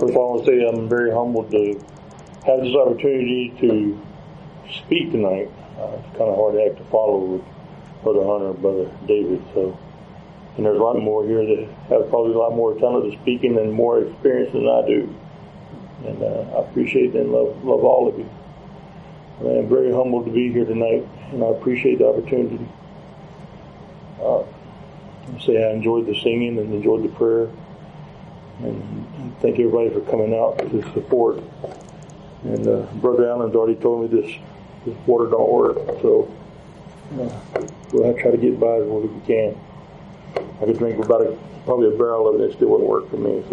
First of all, I want to say I'm very humbled to have this opportunity to speak tonight. It's kind of hard to act to follow with Brother Hunter and Brother David. And there's a lot more here that have probably a lot more talent to speaking and more experience than I do. And I appreciate and love all of you. And I'm very humbled to be here tonight, and I appreciate the opportunity. I say I enjoyed the singing and enjoyed the prayer. And thank everybody for coming out to support. And Brother Allen's already told me this water don't work, so we'll have to try to get by as well as we can. I could drink probably a barrel of it, and it still wouldn't work for me.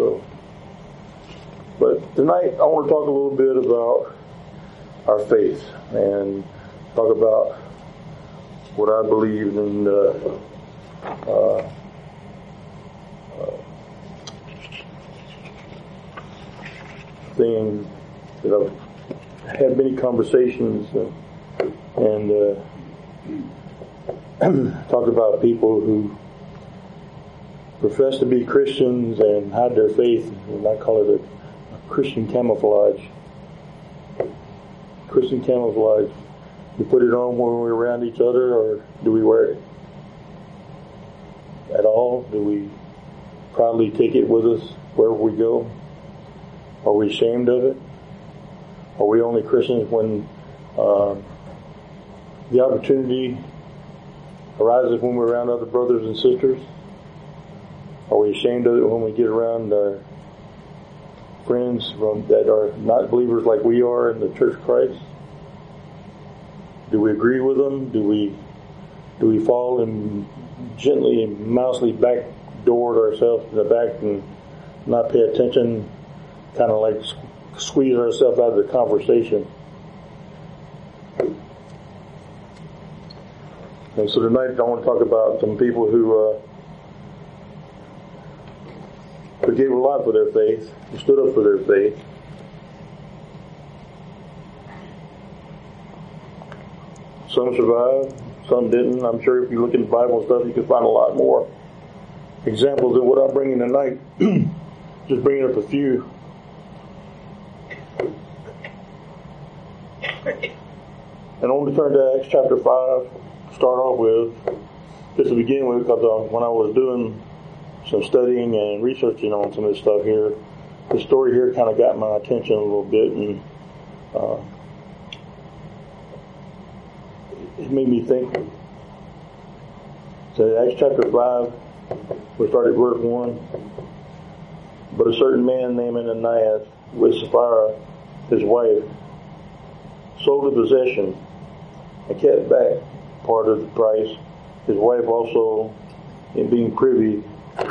But tonight I want to talk a little bit about our faith and talk about what I believe in. Things that I've had many conversations and talked about people who profess to be Christians and hide their faith, and I call it a Christian camouflage. Christian camouflage. We put it on when we're around each other, or do we wear it at all? Do we proudly take it with us wherever we go? Are we ashamed of it? Are we only Christians when the opportunity arises when we're around other brothers and sisters? Are we ashamed of it when we get around our friends that are not believers like we are in the Church of Christ? Do we agree with them? Do we fall and gently and mousily backdoor ourselves in the back and not pay attention? Kind of like squeeze ourselves out of the conversation. And so tonight I want to talk about some people who gave a lot for their faith, who stood up for their faith. Some survived, some didn't. I'm sure if you look in the Bible and stuff, you can find a lot more examples of what I'm bringing tonight. Just bringing up a few. And I want to turn to Acts chapter 5 to start off with, just to begin with, because when I was doing some studying and researching on some of this stuff here, the story here kind of got my attention a little bit, and it made me think. So Acts chapter 5, we started verse 1. But a certain man named Ananias with Sapphira, his wife, sold a possession and kept back part of the price. His wife also, in being privy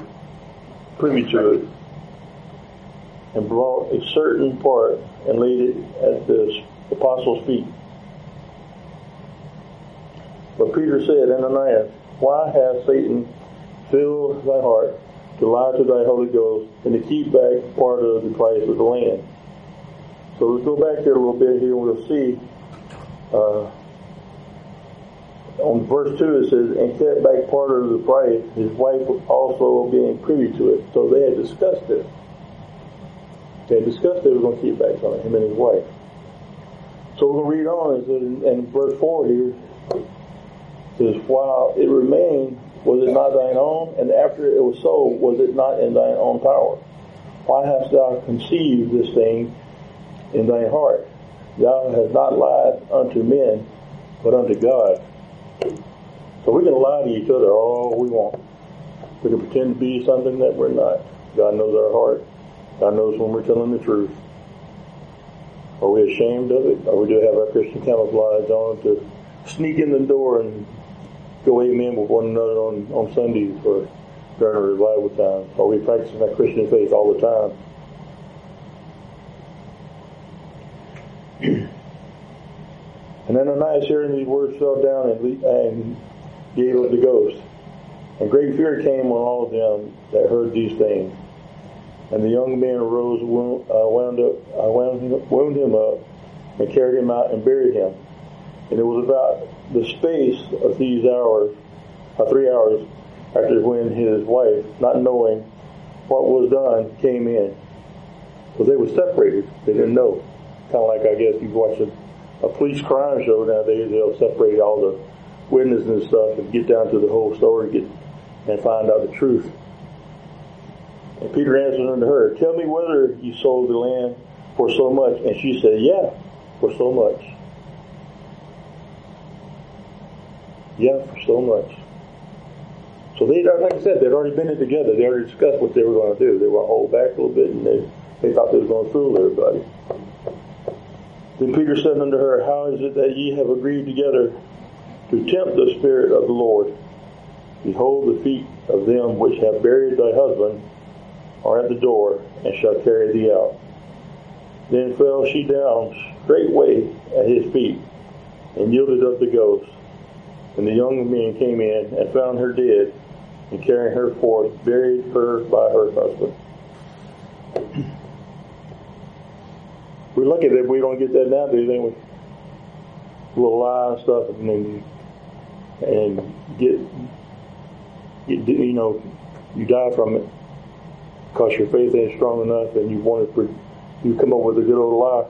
to it, and brought a certain part and laid it at the apostles' feet. But Peter said, Ananias, why hath Satan filled thy heart to lie to thy Holy Ghost and to keep back part of the price of the land? So let's go back there a little bit here and we'll see. On verse 2 it says, and kept back part of the price, his wife also being privy to it. So they had discussed this. They had discussed they were going to keep back something, him and his wife. So we're going to read on. It says in verse 4 here, it says, while it remained, was it not thine own? And after it was sold, was it not in thine own power? Why hast thou conceived this thing in thy heart? Thou hast not lied unto men, but unto God. So we can lie to each other all we want. We can pretend to be something that we're not. God knows our heart. God knows when we're telling the truth. Are we ashamed of it? Or we do have our Christian camouflage on to sneak in the door and go amen with one another on Sundays or during a revival time? Are we practicing our Christian faith all the time? And then Ananias, hearing these words, fell down and gave up the ghost. And great fear came on all of them that heard these things. And the young men arose, wound him up, and carried him out and buried him. And it was about the space of 3 hours after when his wife, not knowing what was done, came in. Because they were separated. They didn't know. Kind of like, I guess, you watch a police crime show nowadays. They'll separate all the witnesses and stuff and get down to the whole story and find out the truth. And Peter answered unto her, tell me whether you sold the land for so much. And she said, yeah, for so much. Yeah, for so much. So they, like I said, they'd already been in together. They already discussed what they were going to do. They were going to hold back a little bit, and they thought they were going to fool everybody. Then Peter said unto her, how is it that ye have agreed together to tempt the Spirit of the Lord? Behold, the feet of them which have buried thy husband are at the door, and shall carry thee out. Then fell she down straightway at his feet, and yielded up the ghost. And the young men came in, and found her dead, and carrying her forth, buried her by her husband. We're lucky that we don't get that nowadays, ain't we? A little lie and stuff, and get you know, you die from it because your faith ain't strong enough, and you come up with a good old lie.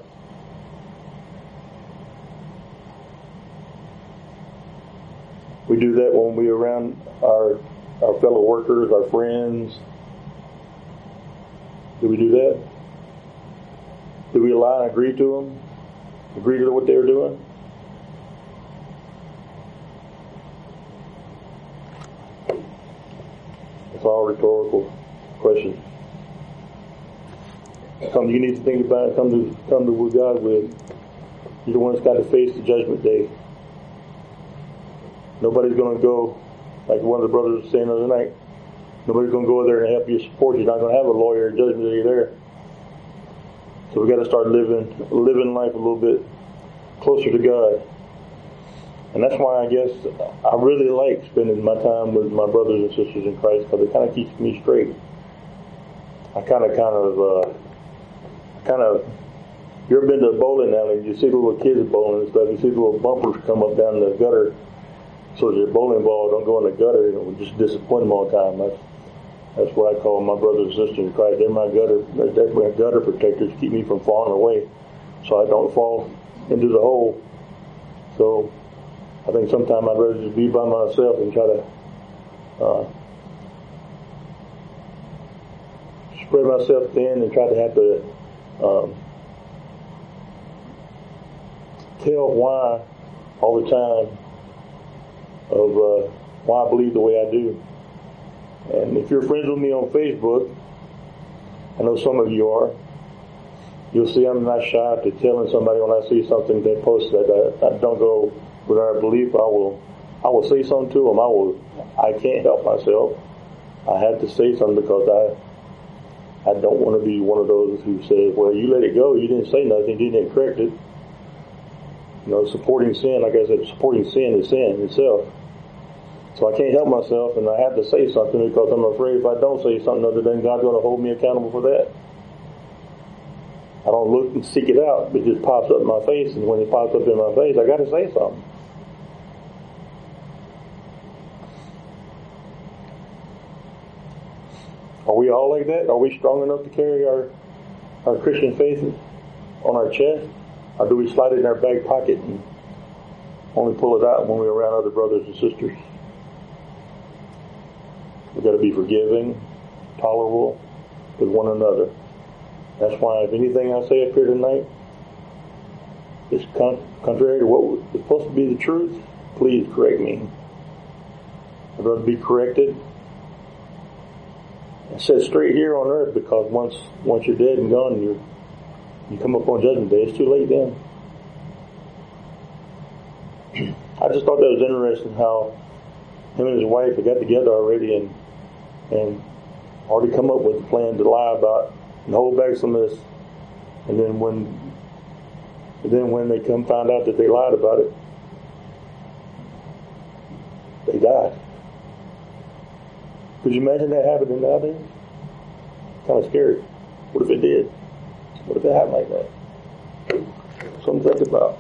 We do that when we're around our fellow workers, our friends. Do we do that? Do we lie and agree to them? Agree to what they're doing? It's all rhetorical questions. Something you need to think about, come to with God with. You're the one that's got to face the judgment day. Nobody's going to go, like one of the brothers was saying the other night, nobody's going to go there and help you support you. You're not going to have a lawyer or judgment day there. So we got to start living life a little bit closer to God. And that's why I guess I really like spending my time with my brothers and sisters in Christ, because it kind of keeps me straight. I kind of, you ever been to a bowling alley? You see the little kids bowling and stuff. You see the little bumpers come up down the gutter, so your bowling ball don't go in the gutter, and it will just disappoint them all the time. That's what I call my brothers and sisters in Christ. They're my gutter protectors, keep me from falling away, so I don't fall into the hole. So I think sometimes I'd rather just be by myself and try to spread myself thin and try to have to tell why all the time of why I believe the way I do. And if you're friends with me on Facebook, I know some of you are, you'll see I'm not shy to telling somebody when I see something they post that I don't go with our belief. I will say something to them. I can't help myself. I have to say something because I don't want to be one of those who says, well, you let it go. You didn't say nothing. You didn't correct it. You know, supporting sin, like I said, supporting sin is sin itself. So I can't help myself, and I have to say something because I'm afraid if I don't say something other than God's going to hold me accountable for that. I don't look and seek it out, but it just pops up in my face, and when it pops up in my face, I got to say something. Are we all like that? Are we strong enough to carry our Christian faith on our chest? Or do we slide it in our back pocket and only pull it out when we're around other brothers and sisters? We've got to be forgiving, tolerable with one another. That's why if anything I say up here tonight is contrary to what is supposed to be the truth, please correct me. I'd rather be corrected and set straight here on earth, because once you're dead and gone, you come up on judgment day. It's too late then. I just thought that was interesting how him and his wife had got together already and already come up with a plan to lie about and hold back some of this. And then when they found out that they lied about it, they died. Could you imagine that happening nowadays? Kind of scary. What if it did? What if it happened like that? Something to think about.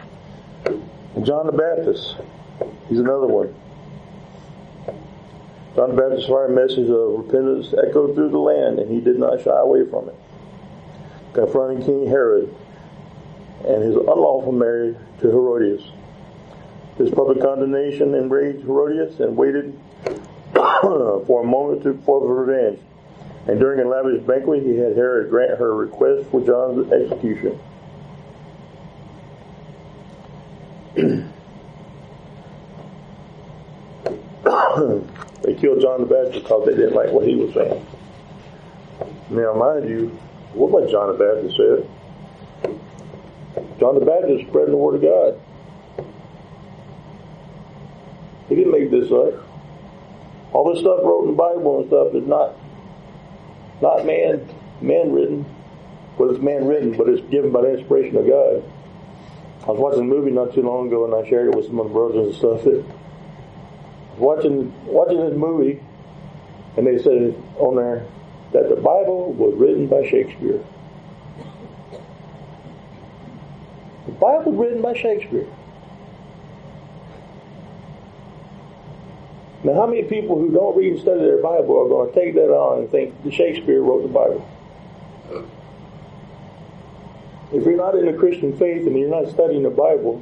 And John the Baptist, he's another one. John the Baptist's fire message of repentance echoed through the land, and he did not shy away from it, confronting King Herod and his unlawful marriage to Herodias. His public condemnation enraged Herodias and waited for a moment for revenge. And during a lavish banquet, he had Herod grant her request for John's execution. They killed John the Baptist because they didn't like what he was saying. Now, mind you, what John the Baptist said? John the Baptist spreading the word of God. He didn't make this up. All this stuff wrote in the Bible and stuff is not man written. Well, it's man written, but it's given by the inspiration of God. I was watching a movie not too long ago, and I shared it with some of the brothers and stuff. Watching this movie, and they said on there that the Bible was written by Shakespeare. The Bible was written by Shakespeare. Now, how many people who don't read and study their Bible are going to take that on and think that Shakespeare wrote the Bible? If you're not in the Christian faith and you're not studying the Bible,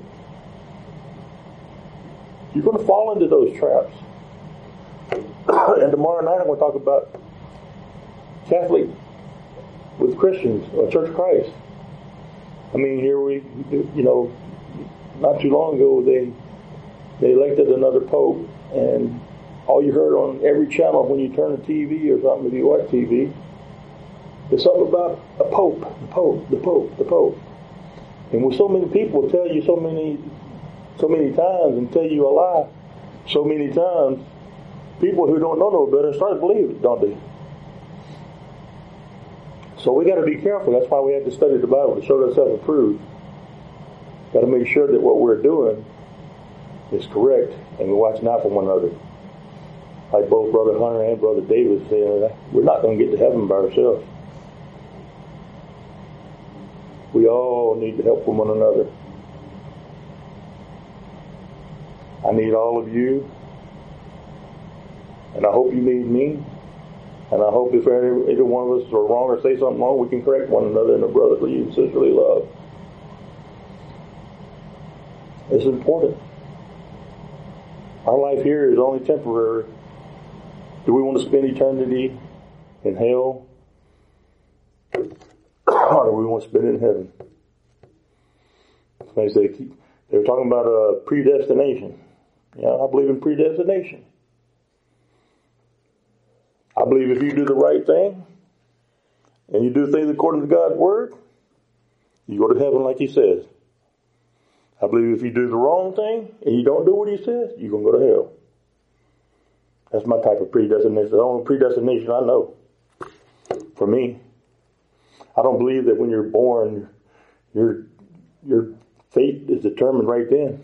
you're going to fall into those traps. And tomorrow night I'm going to talk about Catholic with Christians or Church of Christ. I mean, here not too long ago they elected another pope, and all you heard on every channel when you turn the TV or something, if you watch TV, is something about a pope, the pope. And with so many people tell you so many times and tell you a lie so many times, people who don't know no better start to believe it, don't they? So we got to be careful. That's why we have to study the Bible, to show ourselves approved. Got to make sure that what we're doing is correct, and we're watching out for one another. Like both Brother Hunter and Brother David said, we're not going to get to heaven by ourselves. We all need the help from one another. I need all of you, and I hope you need me. And I hope if either one of us are wrong or say something wrong, we can correct one another in a brotherly and sisterly love. It's important. Our life here is only temporary. Do we want to spend eternity in hell? Or do we want to spend it in heaven? They were talking about predestination. Yeah, I believe in predestination. I believe if you do the right thing and you do things according to God's word, you go to heaven like He says. I believe if you do the wrong thing and you don't do what He says, you're going to go to hell. That's my type of predestination. The only predestination I know. For me, I don't believe that when you're born, your fate is determined right then.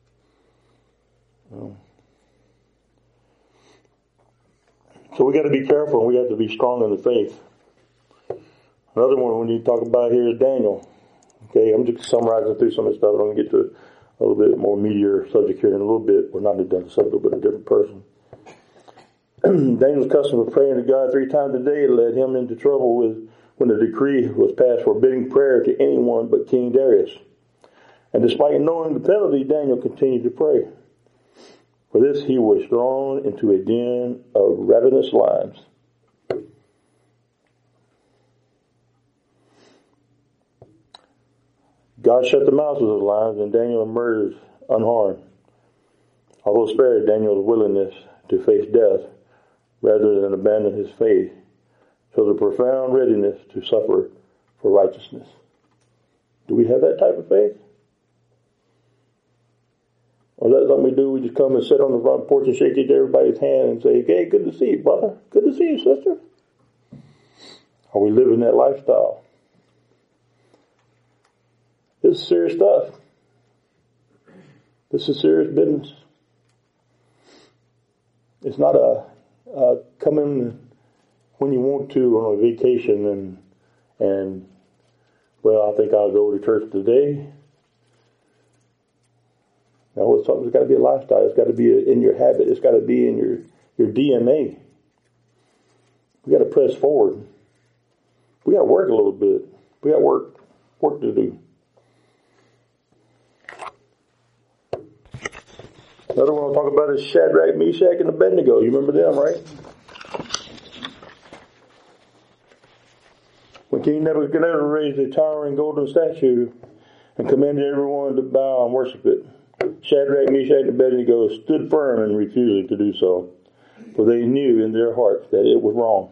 So we got to be careful, and we have to be strong in the faith. Another one we need to talk about here is Daniel. Okay, I'm just summarizing through some of the stuff. I'm going to get to a little bit more meatier subject here in a little bit. We're not a different subject, but a different person. Daniel's custom of praying to God 3 times a day led him into trouble when the decree was passed forbidding prayer to anyone but King Darius. And despite knowing the penalty, Daniel continued to pray. For this, he was thrown into a den of ravenous lions. God shut the mouths of the lions, and Daniel emerged unharmed. Although spared Daniel's willingness to face death rather than abandon his faith, shows a profound readiness to suffer for righteousness. Do we have that type of faith? Or is that something we do? We just come and sit on the front porch and shake everybody's hand and say, "Hey, good to see you, brother. Good to see you, sister." Are we living that lifestyle? This is serious stuff. This is serious business. It's not a come in when you want to on a vacation and well, I think I'll go to church today. No, it's got to be a lifestyle. It's got to be in your habit. It's got to be in your DNA. We got to press forward. We got to work a little bit. We got work to do. Another one I'll talk about is Shadrach, Meshach, and Abednego. You remember them, right? When King Nebuchadnezzar raised a towering golden statue and commanded everyone to bow and worship it, Shadrach, Meshach, and Abednego stood firm in refusing to do so, for they knew in their hearts that it was wrong.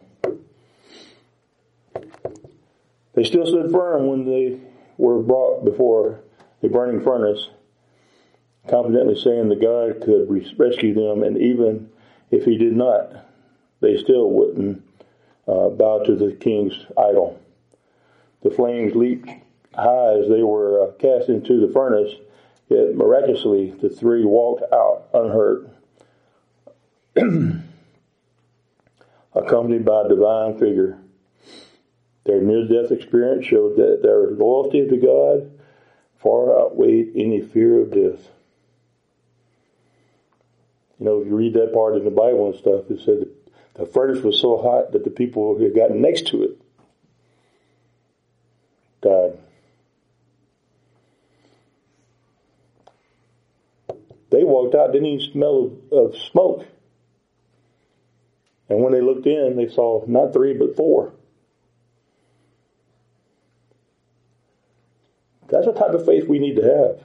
They still stood firm when they were brought before a burning furnace, confidently saying that God could rescue them, and even if he did not, they still wouldn't bow to the king's idol. The flames leaped high as they were cast into the furnace, yet miraculously the three walked out unhurt, accompanied by a divine figure. Their near-death experience showed that their loyalty to God far outweighed any fear of death. You know, if you read that part in the Bible and stuff, it said the furnace was so hot that the people who had gotten next to it died. They walked out, didn't even smell of smoke. And when they looked in, they saw not 3, but 4. That's the type of faith we need to have.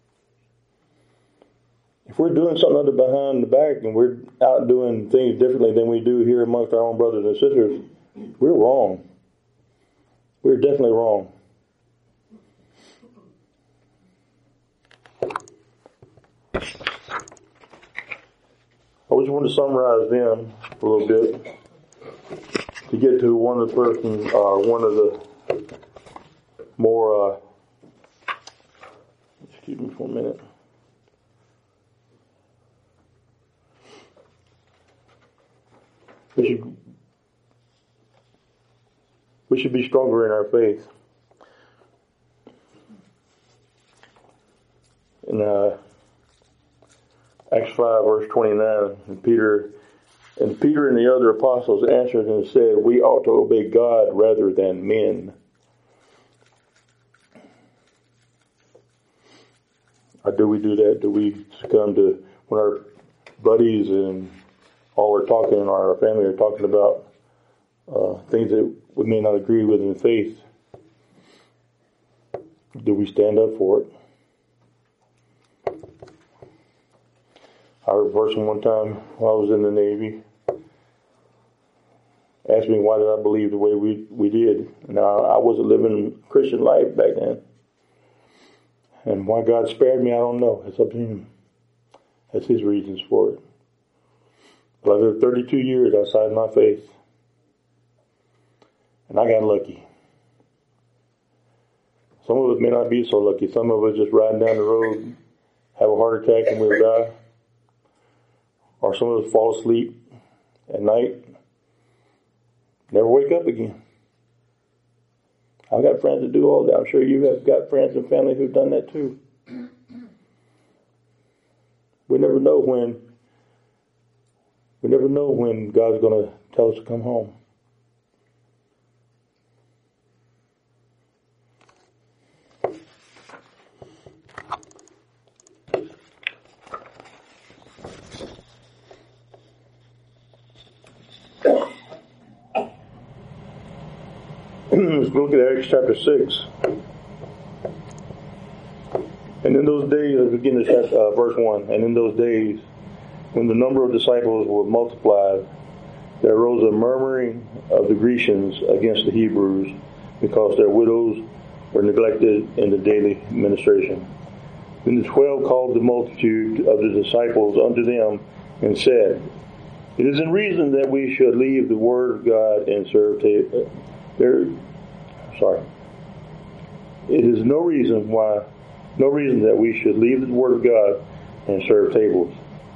If we're doing something other behind the back and we're out doing things differently than we do here amongst our own brothers and sisters, we're wrong. We're definitely wrong. I just want to summarize them a little bit to get to one of the more, excuse me for a minute. We should be stronger in our faith. In Acts 5 verse 29, and Peter and the other apostles answered and said, "We ought to obey God rather than men." Or do we do that? Do we succumb to when our buddies and all are talking, and our family are talking about things that we may not agree with in faith? Do we stand up for it? I heard a person one time while I was in the Navy asked me why did I believe the way we did. Now, I wasn't living Christian life back then. And why God spared me, I don't know. It's up to him. That's his reasons for it. But I lived 32 years outside my faith. And I got lucky. Some of us may not be so lucky. Some of us just riding down the road, have a heart attack and we'll die. Or some of us fall asleep at night, never wake up again. I've got friends that do all that. I'm sure you have got friends and family who've done that too. We never know when God's going to tell us to come home. Let's look at Acts chapter 6. And in those days, let's begin at verse 1. And in those days, when the number of disciples were multiplied, there arose a murmuring of the Grecians against the Hebrews, because their widows were neglected in the daily ministration. Then the 12 called the multitude of the disciples unto them, and said, "It is in reason that we should leave the word of God and serve It is no reason that we should leave the word of God and serve tables.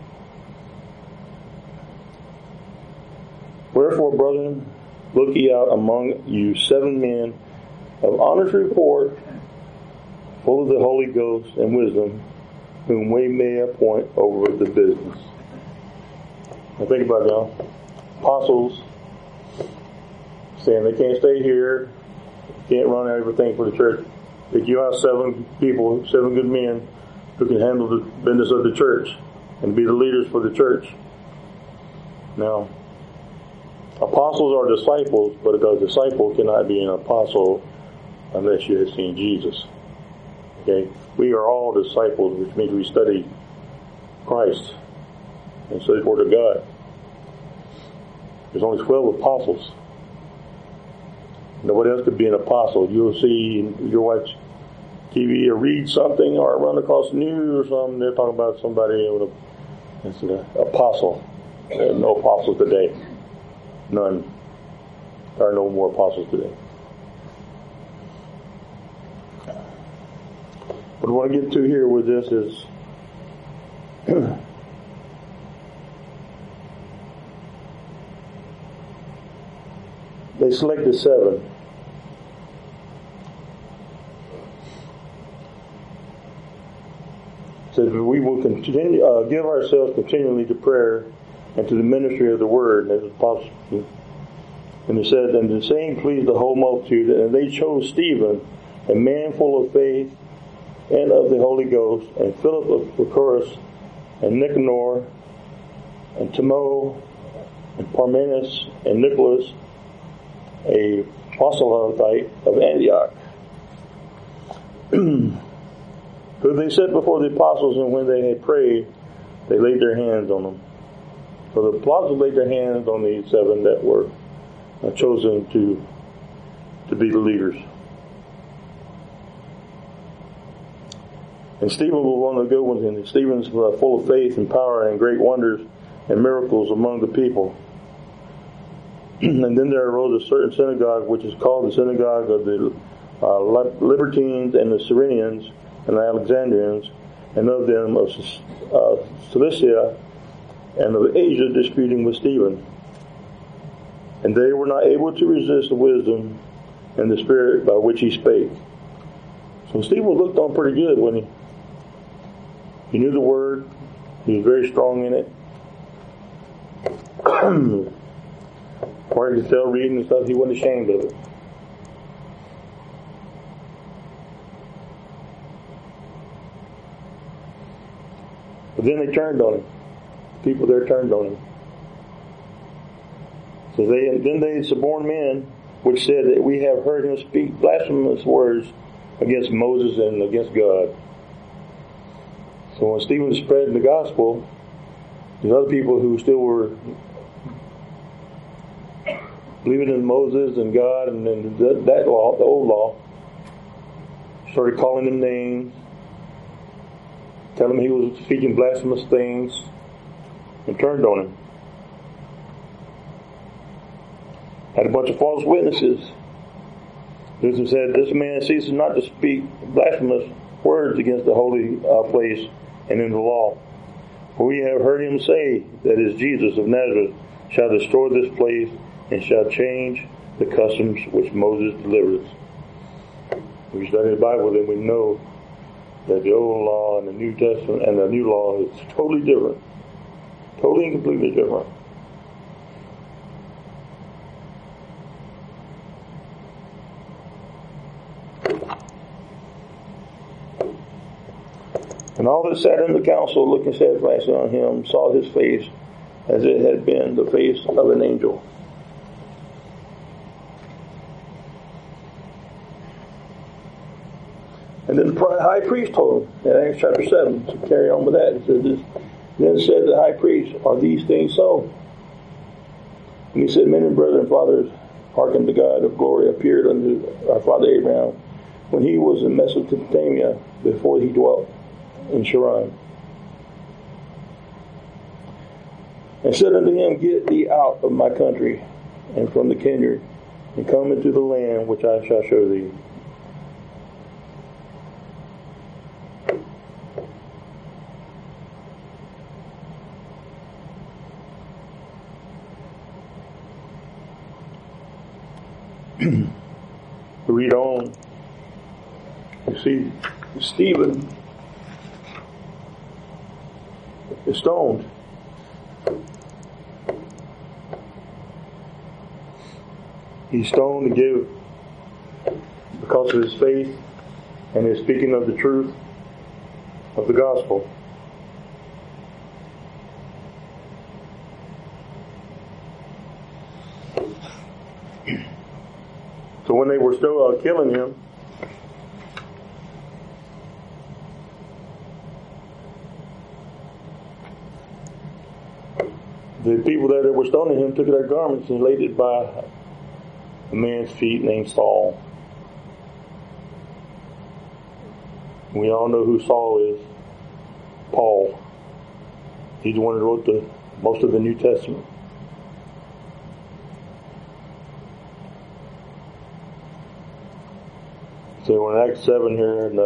Wherefore, brethren, look ye out among you 7 men of honest report, full of the Holy Ghost and wisdom, whom we may appoint over the business." Now think about it now. Apostles saying they can't stay here, can't run everything for the church. Pick you out 7 people, 7 good men who can handle the business of the church and be the leaders for the church. Now, apostles are disciples, but a disciple cannot be an apostle unless you have seen Jesus. Okay? We are all disciples, which means we study Christ and study the Word of God. There's only 12 apostles. Nobody else could be an apostle. You'll see, you'll watch TV or read something or run across the news or something, they're talking about somebody with it's an apostle. There are no apostles today. None. There are no more apostles today. What I want to get to here with this is they selected 7. Says we will continue, give ourselves continually to prayer and to the ministry of the word. And it said, and the same pleased the whole multitude, and they chose Stephen, a man full of faith and of the Holy Ghost, and Philip of Prochorus, and Nicanor, and Timon, and Parmenas, and Nicholas, a proselyte of Antioch, who they set before the apostles, and when they had prayed, they laid their hands on them. So the apostles laid their hands on the 7 that were chosen to be the leaders. And Stephen was one of the good ones, and Stephen's full of faith and power and great wonders and miracles among the people. And then there arose a certain synagogue, which is called the synagogue of the Libertines and the Cyrenians and the Alexandrians, and of them of Cilicia and of Asia, disputing with Stephen. And they were not able to resist the wisdom and the spirit by which he spake. So Stephen looked on pretty good when he knew the word. He was very strong in it. Or you could tell reading and stuff, he wasn't ashamed of it. But then they turned on him. People there turned on him. So then they suborned men, which said that we have heard him speak blasphemous words against Moses and against God. So when Stephen was spreading the gospel, there's other people who still were believing in Moses and God and that law, the old law, started calling him names, telling him he was speaking blasphemous things, and turned on him. Had a bunch of false witnesses. This said, this man ceases not to speak blasphemous words against the holy place and in the law. For we have heard him say that is Jesus of Nazareth shall destroy this place and shall change the customs which Moses delivered us. If we study the Bible, then we know that the old law and the New Testament and the new law is totally different. Totally and completely different. And all that sat in the council, looking steadfastly on him, saw his face as it had been the face of an angel. And then the high priest told him, in Acts chapter 7, to carry on with that, it said this, then said the high priest, are these things so? And he said, men and brethren, fathers, hearken to God of glory, appeared unto our father Abraham when he was in Mesopotamia, before he dwelt in Sharon. And said unto him, get thee out of my country and from the kindred, and come into the land which I shall show thee. Read on. You see, Stephen is stoned. He's stoned to give because of his faith and his speaking of the truth of the gospel. So when they were still killing him, the people that were stoning him took their garments and laid it by a man's feet named Saul. We all know who Saul is. Paul. He's the one who wrote most of the New Testament. So we're in Acts 7 here, and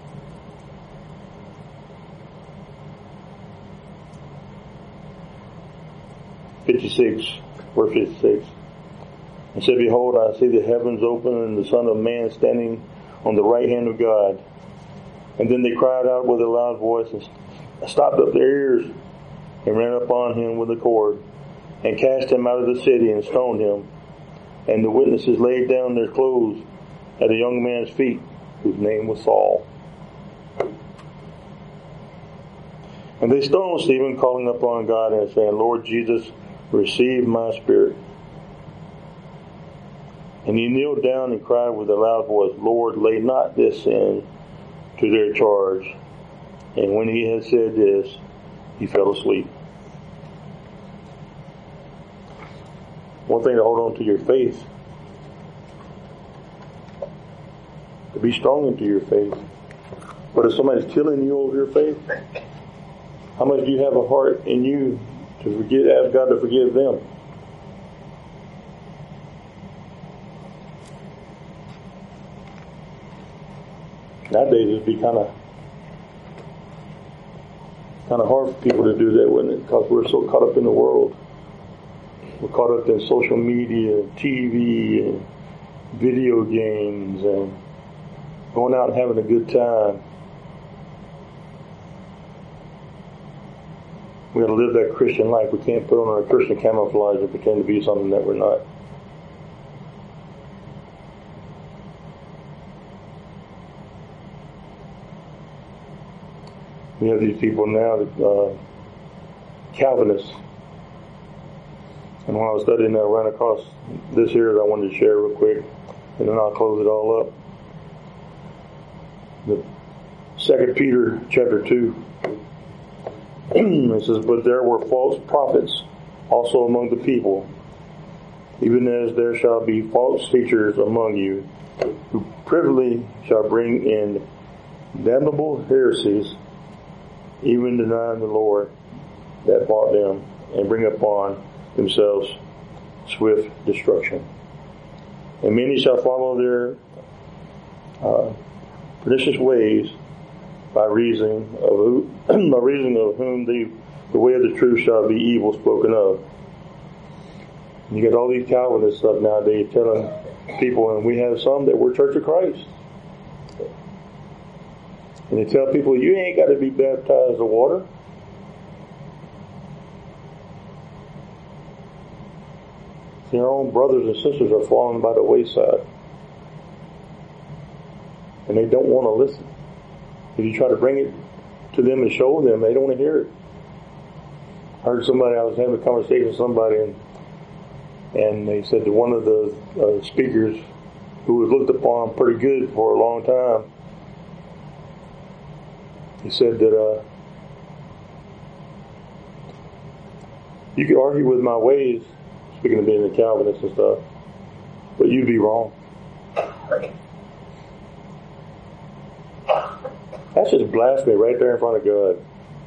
verse 56. And said, Behold, I see the heavens open and the Son of Man standing on the right hand of God. And then they cried out with a loud voice and stopped up their ears and ran upon him with a cord and cast him out of the city and stoned him. And the witnesses laid down their clothes at a young man's feet, whose name was Saul. And they stoned Stephen, calling upon God and saying, Lord Jesus, receive my spirit. And he kneeled down and cried with a loud voice, Lord, lay not this sin to their charge. And when he had said this, he fell asleep. One thing to hold on to your faith. To be strong into your faith. But if somebody's killing you over your faith, how much do you have a heart in you to ask God to forgive them? Nowadays it'd be kind of hard for people to do that, wouldn't it? Because we're so caught up in the world. We're caught up in social media, TV, and video games, and going out and having a good time. We got to live that Christian life. We can't put on our Christian camouflage and pretend to be something that we're not. We have these people now that Calvinists. And when I was studying that, I ran across this here that I wanted to share real quick, and then I'll close it all up. The 2 Peter chapter 2. It says, But there were false prophets also among the people, even as there shall be false teachers among you, who privily shall bring in damnable heresies, even denying the Lord that bought them, and bring upon themselves swift destruction. And many shall follow their pernicious ways, by reason of whom the way of the truth shall be evil spoken of. And you got all these Calvinists up nowadays telling people, and we have some that were Church of Christ. And they tell people, you ain't got to be baptized in water. Their own brothers and sisters are falling by the wayside. And they don't want to listen. If you try to bring it to them and show them, they don't want to hear it. I heard somebody, I was having a conversation with somebody, and they said that one of the speakers, who was looked upon pretty good for a long time, he said that you could argue with my ways, speaking of being a Calvinist and stuff, but you'd be wrong. That's just blasphemy right there in front of God.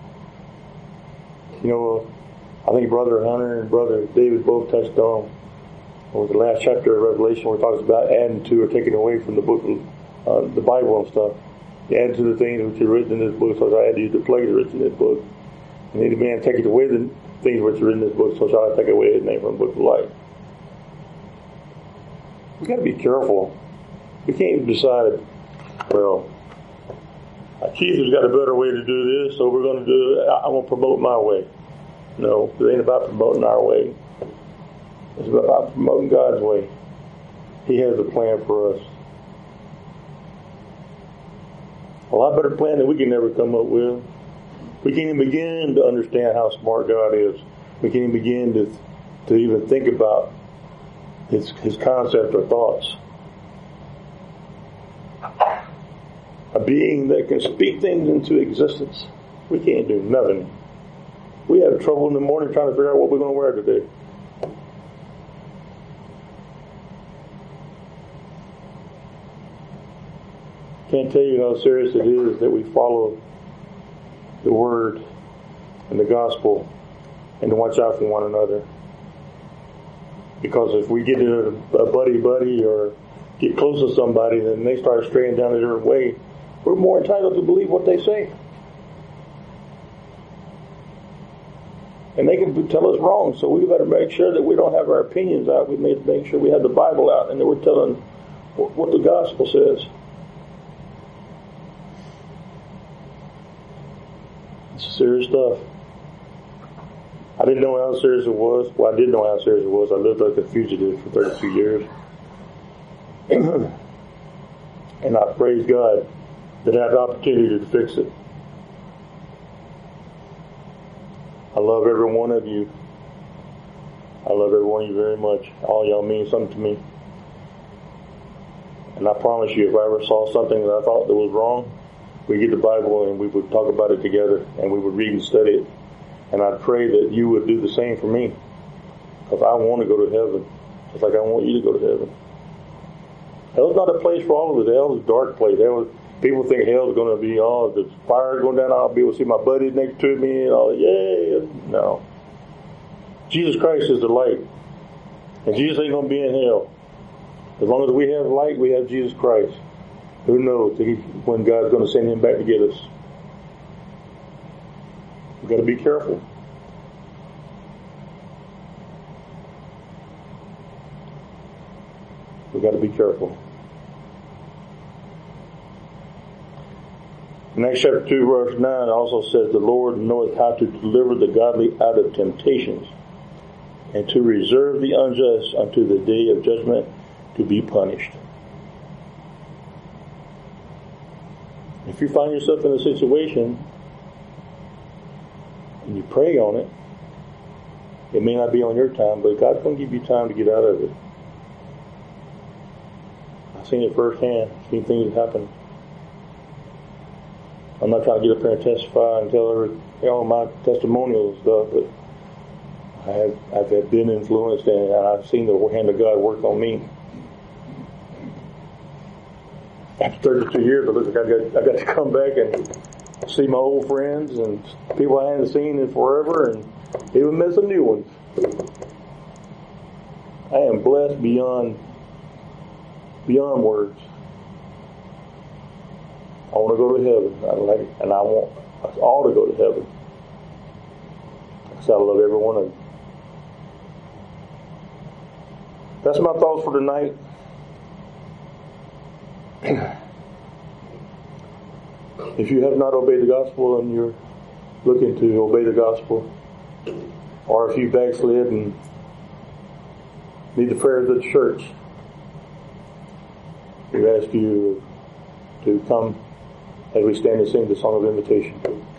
You know, I think Brother Hunter and Brother David both touched on the last chapter of Revelation, where it talks about adding to or taking away from the book, the Bible and stuff. You add to the things which are written in this book, so I add to you the plagues written in this book. And any man taketh away the things which are in this book, so shall I take away his name from the book of life. We've got to be careful. We can't decide, well, Keith has got a better way to do this, so we're going to do it. I want to promote my way. No, it ain't about promoting our way. It's about promoting God's way. He has a plan for us. A lot better plan than we can ever come up with. We can't even begin to understand how smart God is. We can't even begin to even think about his concept or thoughts. A being that can speak things into existence. We can't do nothing. We have trouble in the morning trying to figure out what we're going to wear today. Can't tell you how serious it is that we follow the Word and the Gospel and to watch out for one another. Because if we get in a buddy or get close to somebody and they start straying down a different way, we're more entitled to believe what they say. And they can tell us wrong, so we better make sure that we don't have our opinions out. We need to make sure we have the Bible out and that we're telling what the Gospel says. It's serious stuff. I didn't know how serious it was. Well, I did know how serious it was. I lived like a fugitive for 32 years. And I praise God that I had the opportunity to fix it. I love every one of you. I love every one of you very much. All y'all mean something to me. And I promise you, if I ever saw something that I thought that was wrong, we'd get the Bible and we would talk about it together and we would read and study it. And I pray that you would do the same for me. Because I want to go to heaven. Just like I want you to go to heaven. Hell's not a place for all of us. Hell's a dark place. People think hell's going to be, the fire going down, I'll be able to see my buddies next to me and all, yeah. No. Jesus Christ is the light. And Jesus ain't going to be in hell. As long as we have light, we have Jesus Christ. Who knows when God's going to send him back to get us. We've got to be careful. We've got to be careful. In Acts chapter 2, verse 9 also says, the Lord knoweth how to deliver the godly out of temptations, and to reserve the unjust unto the day of judgment to be punished. If you find yourself in a situation and you pray on it, it may not be on your time, but God's going to give you time to get out of it. I've seen it firsthand. I've seen things happen. I'm not trying to get up here and testify and tell all my testimonial and stuff, but I've been influenced and I've seen the hand of God work on me. After 32 years, I got to come back and see my old friends and people I hadn't seen in forever, and even met some new ones. I am blessed beyond words. I want to go to heaven, and I want us all to go to heaven. Because I love every one of you. That's my thoughts for tonight. If you have not obeyed the gospel and you're looking to obey the gospel, or if you backslid and need the prayers of the church, we ask you to come as we stand and sing the song of invitation.